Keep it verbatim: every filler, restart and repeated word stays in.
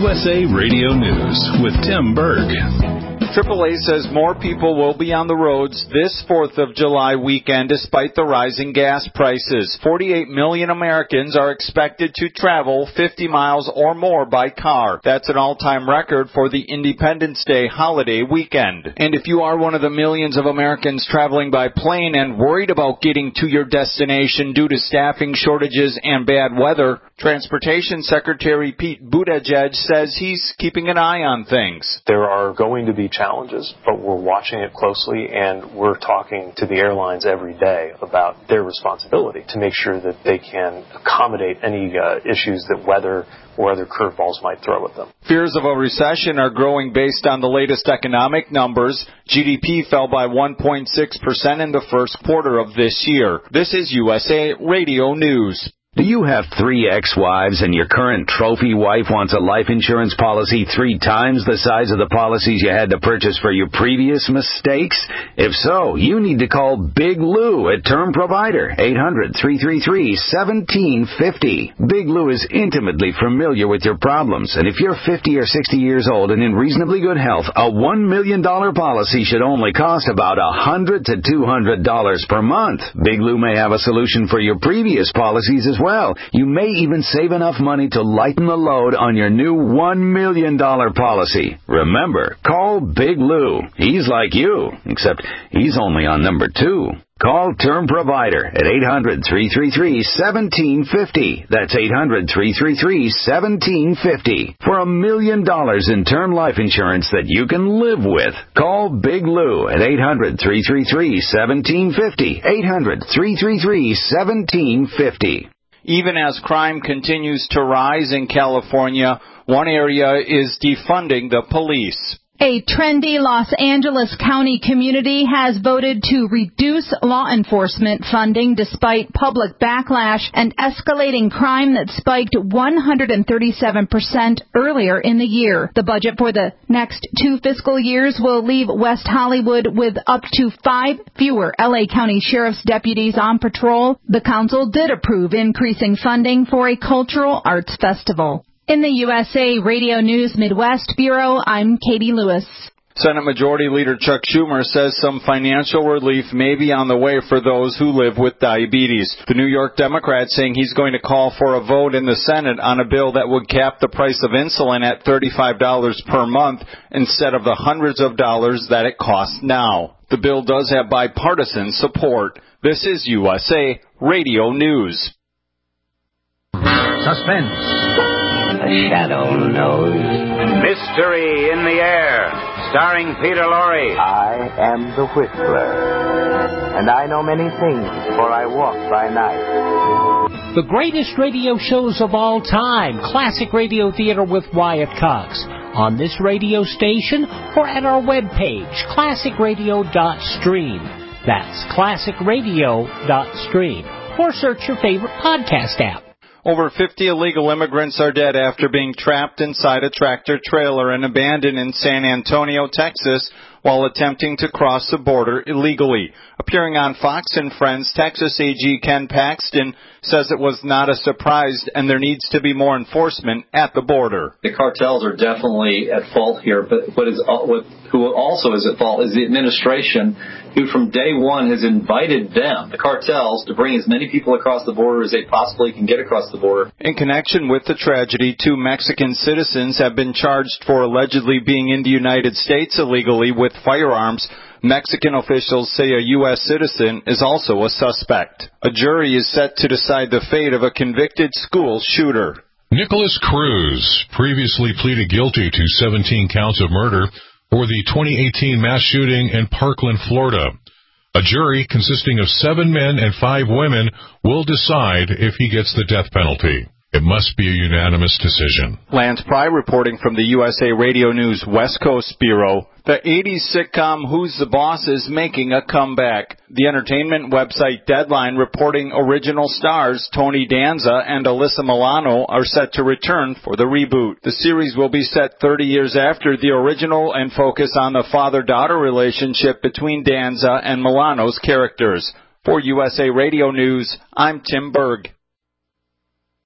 U S A Radio News with Tim Berg. triple A says more people will be on the roads this fourth of July weekend despite the rising gas prices. forty-eight million Americans are expected to travel fifty miles or more by car. That's an all-time record for the Independence Day holiday weekend. And if you are one of the millions of Americans traveling by plane and worried about getting to your destination due to staffing shortages and bad weather, Transportation Secretary Pete Buttigieg says he's keeping an eye on things. There are going to be challenges, but we're watching it closely, and we're talking to the airlines every day about their responsibility to make sure that they can accommodate any uh, issues that weather or other curveballs might throw at them. Fears of a recession are growing based on the latest economic numbers. G D P fell by one point six percent in the first quarter of this year. This is U S A Radio News. Do you have three ex-wives and your current trophy wife wants a life insurance policy three times the size of the policies you had to purchase for your previous mistakes? If so, you need to call Big Lou at Term Provider, eight hundred, three three three, one seven five zero. Big Lou is intimately familiar with your problems, and if you're fifty or sixty years old and in reasonably good health, a one million dollars policy should only cost about one hundred to two hundred dollars per month. Big Lou may have a solution for your previous policies as well. Well, you may even save enough money to lighten the load on your new one million dollars policy. Remember, call Big Lou. He's like you, except he's only on number two. Call Term Provider at eight hundred, three three three, one seven five zero. That's eight hundred, three three three, one seven five zero. For a million dollars in term life insurance that you can live with. Call Big Lou at eight hundred, three three three, one seven five zero. eight hundred, three three three, one seven five zero. Even as crime continues to rise in California, one area is defunding the police. A trendy Los Angeles County community has voted to reduce law enforcement funding despite public backlash and escalating crime that spiked one hundred thirty-seven percent earlier in the year. The budget for the next two fiscal years will leave West Hollywood with up to five fewer L A County Sheriff's deputies on patrol. The council did approve increasing funding for a cultural arts festival. In the U S A Radio News Midwest Bureau, I'm Katie Lewis. Senate Majority Leader Chuck Schumer says some financial relief may be on the way for those who live with diabetes. The New York Democrat saying he's going to call for a vote in the Senate on a bill that would cap the price of insulin at thirty-five dollars per month instead of the hundreds of dollars that it costs now. The bill does have bipartisan support. This is U S A Radio News. Suspense. The shadow knows. Mystery in the Air, starring Peter Lorre. I am the Whistler, and I know many things, for I walk by night. The greatest radio shows of all time, Classic Radio Theater with Wyatt Cox, on this radio station or at our webpage, classic radio dot stream. That's classic radio dot stream. Or search your favorite podcast app. Over fifty illegal immigrants are dead after being trapped inside a tractor-trailer and abandoned in San Antonio, Texas, while attempting to cross the border illegally. Appearing on Fox and Friends, Texas A G Ken Paxton says it was not a surprise and there needs to be more enforcement at the border. The cartels are definitely at fault here, but what is, what, who also is at fault is the administration, who from day one has invited them, the cartels, to bring as many people across the border as they possibly can get across the border. In connection with the tragedy, two Mexican citizens have been charged for allegedly being in the United States illegally with firearms. Mexican officials say a U S citizen is also a suspect. A jury is set to decide the fate of a convicted school shooter. Nicholas Cruz previously pleaded guilty to seventeen counts of murder for the twenty eighteen mass shooting in Parkland, Florida. A jury consisting of seven men and five women will decide if he gets the death penalty. It must be a unanimous decision. Lance Pry reporting from the U S A Radio News West Coast Bureau. The eighties sitcom Who's the Boss is making a comeback. The entertainment website Deadline reporting original stars Tony Danza and Alyssa Milano are set to return for the reboot. The series will be set thirty years after the original and focus on the father-daughter relationship between Danza and Milano's characters. For U S A Radio News, I'm Tim Berg.